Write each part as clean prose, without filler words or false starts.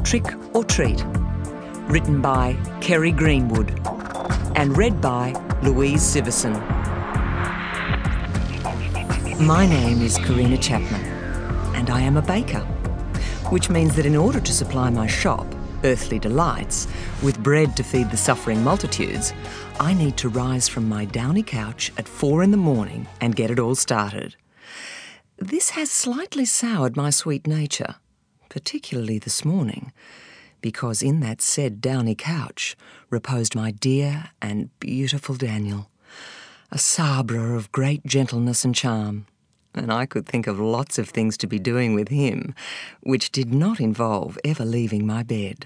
Trick or Treat, written by Kerry Greenwood and read by Louise Siverson. My name is Karina Chapman and I am a baker, which means that in order to supply my shop, Earthly Delights, with bread to feed the suffering multitudes, I need to rise from my downy couch at 4 a.m. and get it all started. This has slightly soured my sweet nature, particularly this morning, because in that said downy couch reposed my dear and beautiful Daniel, a Sabra of great gentleness and charm, and I could think of lots of things to be doing with him, which did not involve ever leaving my bed.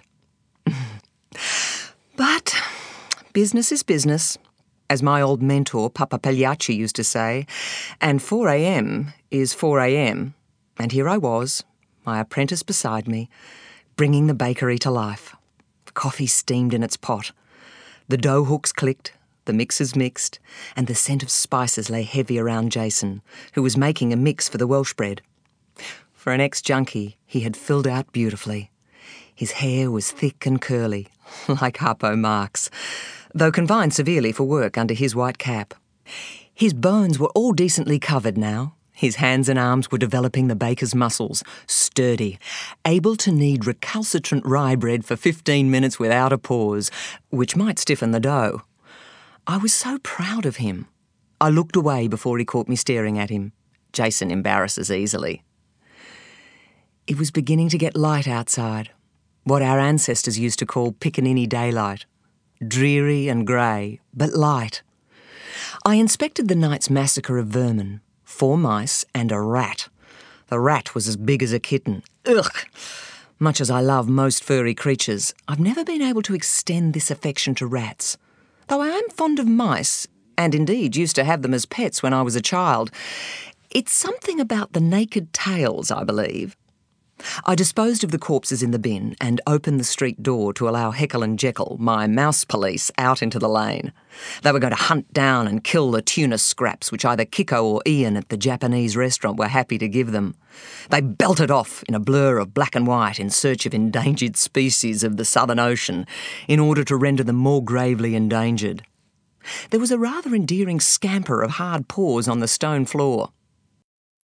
But business is business, as my old mentor Papa Pagliacci used to say, and 4 a.m. is 4 a.m, and here I was, my apprentice beside me, bringing the bakery to life. Coffee steamed in its pot. The dough hooks clicked, the mixers mixed, and the scent of spices lay heavy around Jason, who was making a mix for the Welsh bread. For an ex-junkie, he had filled out beautifully. His hair was thick and curly, like Harpo Marx, though confined severely for work under his white cap. His bones were all decently covered now. His hands and arms were developing the baker's muscles, sturdy, able to knead recalcitrant rye bread for 15 minutes without a pause, which might stiffen the dough. I was so proud of him. I looked away before he caught me staring at him. Jason embarrasses easily. It was beginning to get light outside, what our ancestors used to call piccaninny daylight. Dreary and grey, but light. I inspected the night's massacre of vermin. 4 mice and a rat. The rat was as big as a kitten. Ugh! Much as I love most furry creatures, I've never been able to extend this affection to rats. Though I am fond of mice, and indeed used to have them as pets when I was a child, it's something about the naked tails, I believe. I disposed of the corpses in the bin and opened the street door to allow Heckle and Jekyll, my mouse police, out into the lane. They were going to hunt down and kill the tuna scraps which either Kiko or Ian at the Japanese restaurant were happy to give them. They belted off in a blur of black and white in search of endangered species of the Southern Ocean in order to render them more gravely endangered. There was a rather endearing scamper of hard paws on the stone floor.